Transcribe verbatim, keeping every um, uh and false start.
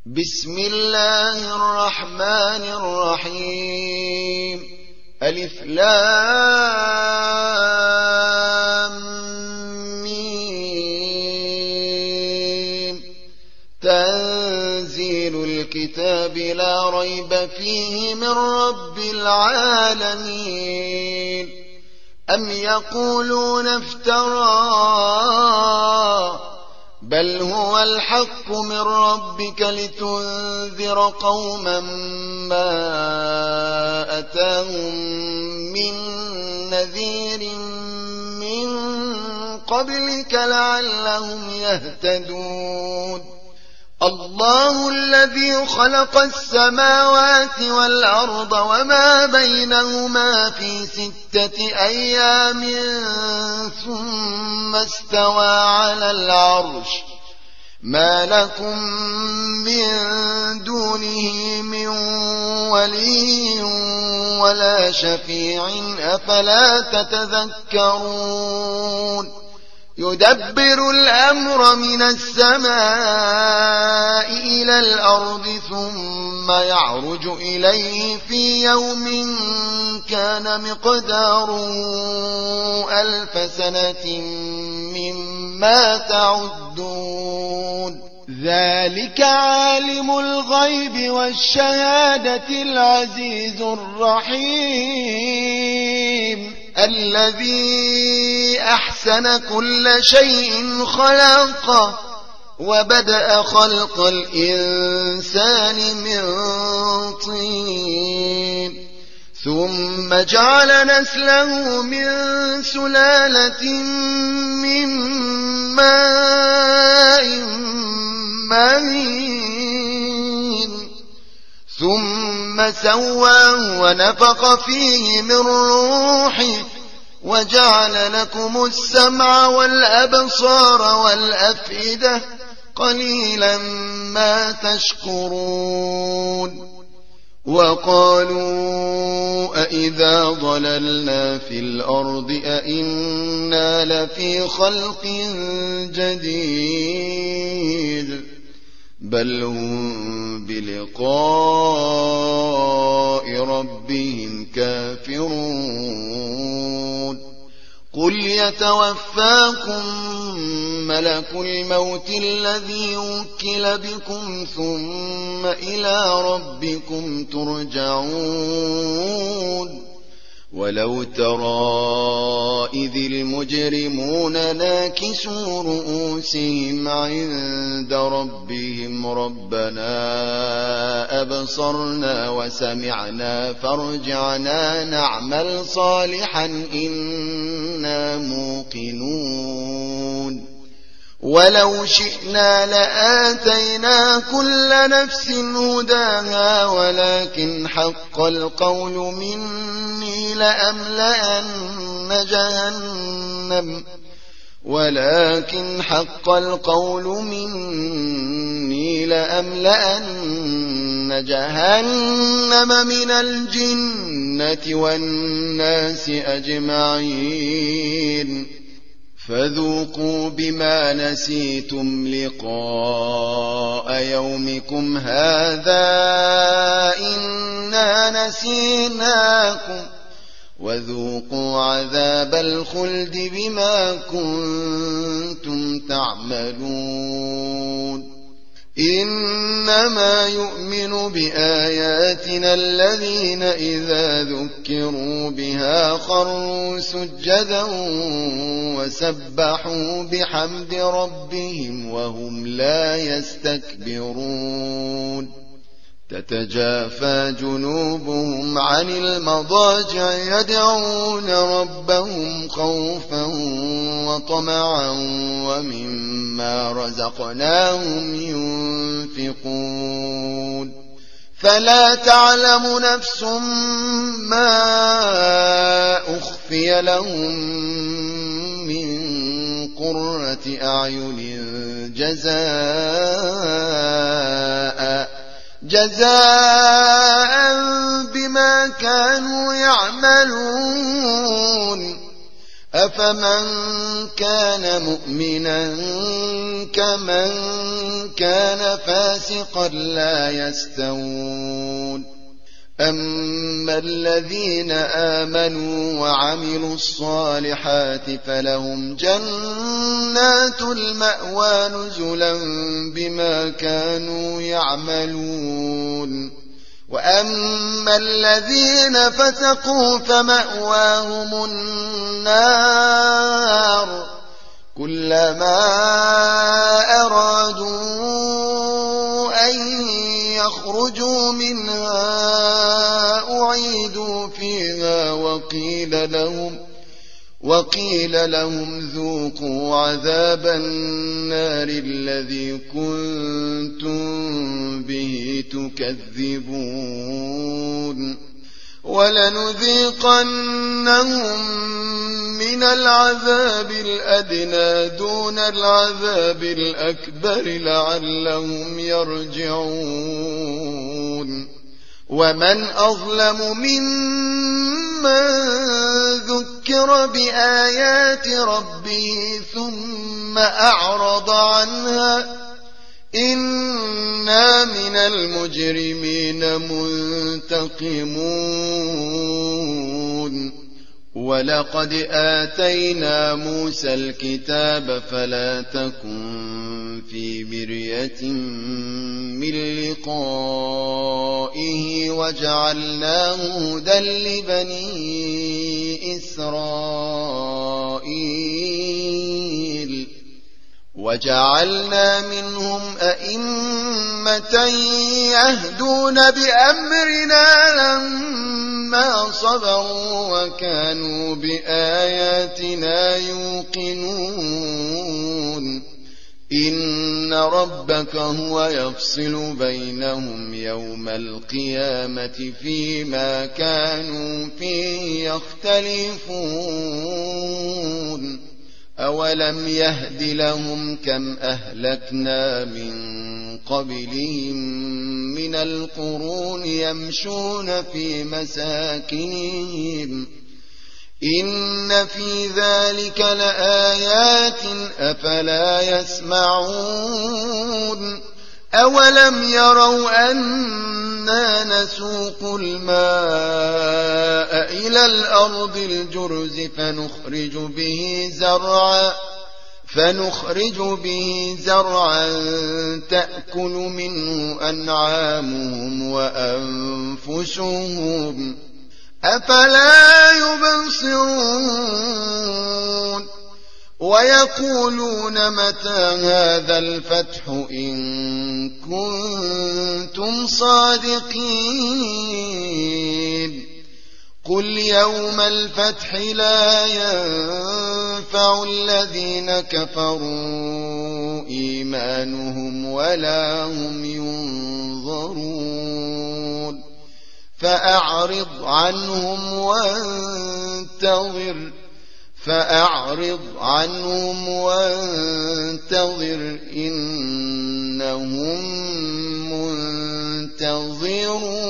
بسم الله الرحمن الرحيم. ألف لام ميم. تنزيل الكتاب لا ريب فيه من رب العالمين. أم يقولون افتراه بل هو الحق من ربك لتنذر قوما ما أتاهم من نذير من قبلك لعلهم يهتدون. الله الذي خلق السماوات والأرض وما بينهما في ستة أيام ثم استوى على العرش. ما لكم من دونه من ولي ولا شفيع أفلا تتذكرون. يدبر الأمر من السماء إلى الأرض ثم يعرج إليه في يوم كان مقداره ألف سنة مما تعدون. ذلك عالم الغيب والشهادة العزيز الرحيم. الذي أحسن كل شيء خلقه وبدأ خلق الإنسان من طين ثم جعل نسله من سلالة من ماء مهين ثم سواه ونفخ فيه من روحه وجعل لكم السمع والأبصار والأفئدة قليلا ما تشكرون. وقالوا أإذا ضللنا في الأرض أإنا لفي خلق جديد بل هم بلقاء ربهم كافرون. قل يتوفاكم ملك الموت الذي وكل بكم ثم إلى ربكم ترجعون. ولو ترى إذ المجرمون ناكسوا رؤوسهم عند ربهم ربنا أبصرنا وسمعنا فارجعنا نعمل صالحا إنا موقنون. ولو شئنا لآتينا كل نفس هداها ولكن حق القول مني لأملأن جهنم ولكن حق القول مني لأملأن جهنم من الجنة والناس أجمعين. فذوقوا بما نسيتم لقاء يومكم هذا إنا نسيناكم وذوقوا عذاب الخلد بما كنتم تعملون. إنما يؤمن بآياتنا الذين إذا ذكروا بها خروا سجدا وسبحوا بحمد ربهم وهم لا يستكبرون. تتجافى جنوبهم عن المضاجع يدعون ربهم خوفا وطمعا ومما رزقناهم ينفقون. فلا تعلم نفس ما أخفي لهم من قرة أعين جزاء جزاء بما كانوا يعملون. أفمن كان مؤمنا كمن كان فاسقا لا يستوون أما الذين آمنوا وعملوا الصالحات فلهم جنات المأوى نزلا بما كانوا يعملون وأما الذين فسقوا فمأواهم النار كلما أرادوا أن يخرجوا منها أعيدوا فيها وقيل لهم وقيل لهم ذوقوا عذاب النار الذي كنتم به تكذبون ولنذيقنهم من العذاب الأدنى دون العذاب الأكبر لعلهم يرجعون ومن أظلم ممن ذكر بآيات ربه ثم أعرض عنها إنا من المجرمين منتقمون ولقد آتينا موسى الكتاب فلا تكن في مرية من لقائه وجعلناه هدى لبني إسرائيل وجعلنا منهم أئمة يهدون بأمرنا لما صبروا وكانوا بآياتنا يوقنون إن ربك هو يفصل بينهم يوم القيامة فيما كانوا فيه يختلفون أولم يهد لهم كم أهلكنا من قبلهم من القرون يمشون في مساكنهم إن في ذلك لآيات أفلا يسمعون أولم يروا أنا نسوق الماء إلى الأرض الجرز فنخرج به زرعا فنخرج به زرعا تأكل منه أنعامهم وأنفسهم أفلا يبصرون ويقولون متى هذا الفتح إن كنتم صادقين قل يوم الفتح لا ينفع الذين كفروا إيمانهم ولا هم ينظرون فأعرض عنهم وانتظر فأعرض عنهم وانتظر إنهم منتظرون